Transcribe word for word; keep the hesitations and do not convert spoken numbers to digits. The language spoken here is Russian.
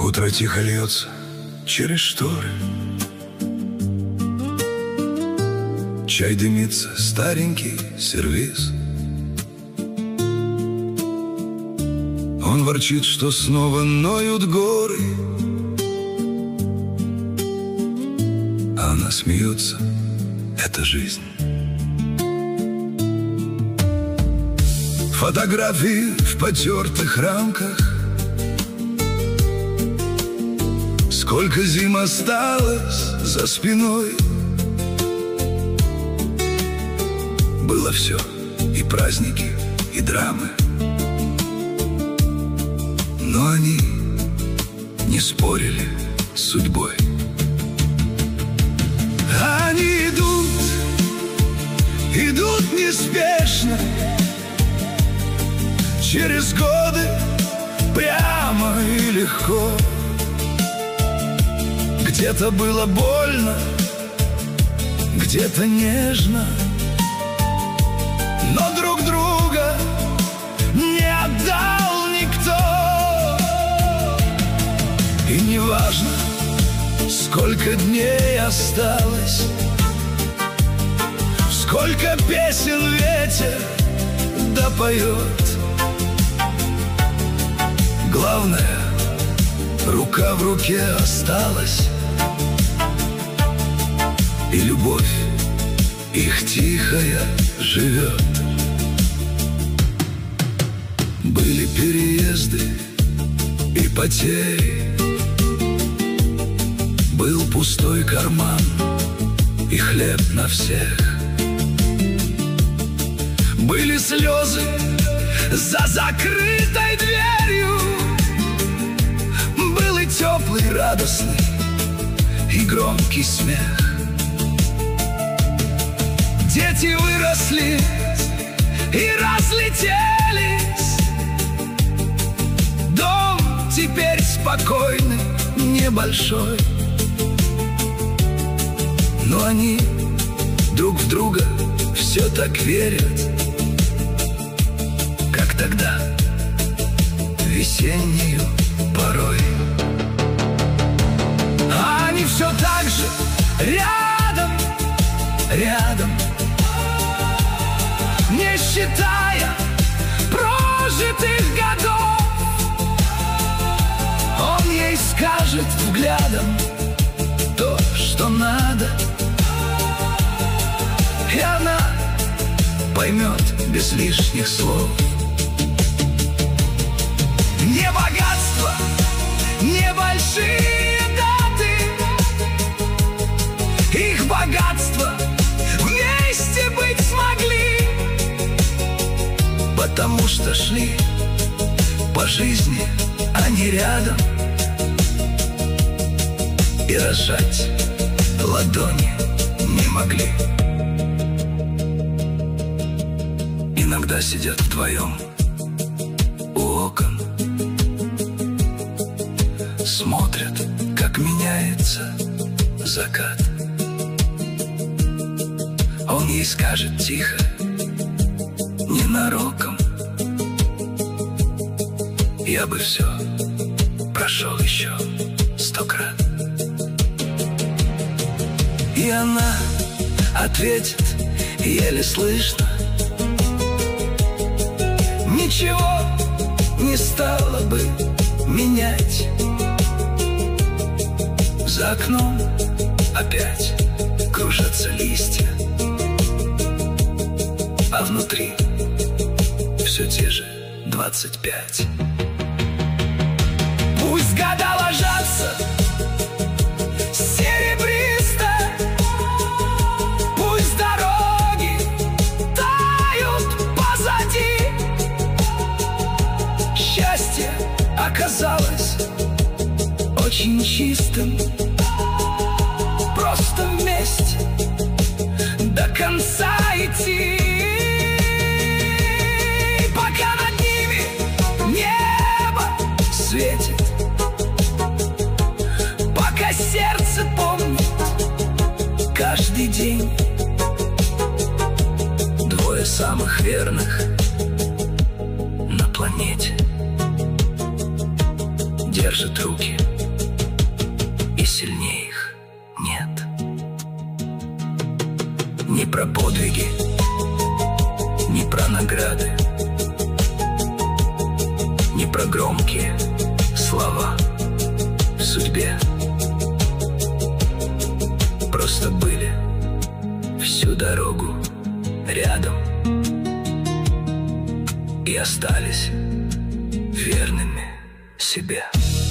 Утро тихо льется через шторы, чай дымится, старенький сервиз. Он ворчит, что снова ноют горы, а она смеется, это жизнь. Фотографии в потертых рамках, сколько зим осталось за спиной. Было все, и праздники, и драмы, но они не спорили с судьбой. Они идут, идут неспешно, через годы, прямо и легко. Где-то было больно, где-то нежно, но друг друга не отдал никто. И не важно, сколько дней осталось, сколько песен ветер допоет. Главное, рука в руке осталась, и любовь их тихая живет. Были переезды и потери, был пустой карман и хлеб на всех. Были слезы за закрытой дверью, был и теплый, радостный и громкий смех. Дети выросли и разлетелись, дом теперь спокойный, небольшой, но они друг в друга все так верят, как тогда, весеннюю порой. А они все так же рядом, рядом, не считая прожитых годов. Он ей скажет взглядом то, что надо, и она поймет без лишних слов. Не богатство, не большие даты, их богатство вместе быть смогли, потому что шли по жизни они рядом, и разжать ладони не могли. Иногда сидят вдвоем у окон, смотрят, как меняется закат. Он ей скажет тихо, ненароком: я бы все прошел еще сто крат. И она ответит еле слышно: ничего не стало бы менять. За окном опять кружатся листья, а внутри все те же двадцать пять. Пусть года ложатся серебристо, пусть дороги тают позади. Счастье оказалось очень чистым, просто вместе до конца идти. Пока над ними небо светит, пока сердце помнит каждый день. Двое самых верных на планете держат руки Не про подвиги, не про награды, не про громкие слова в судьбе. Просто были всю дорогу рядом и остались верными себе.